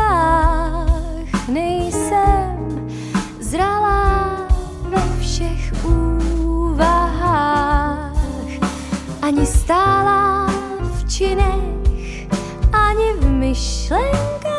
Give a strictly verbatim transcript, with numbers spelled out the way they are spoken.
úvahách. Nejsem zralá ve všech úvahách, ani stálá v činech, ani v myšlenkách.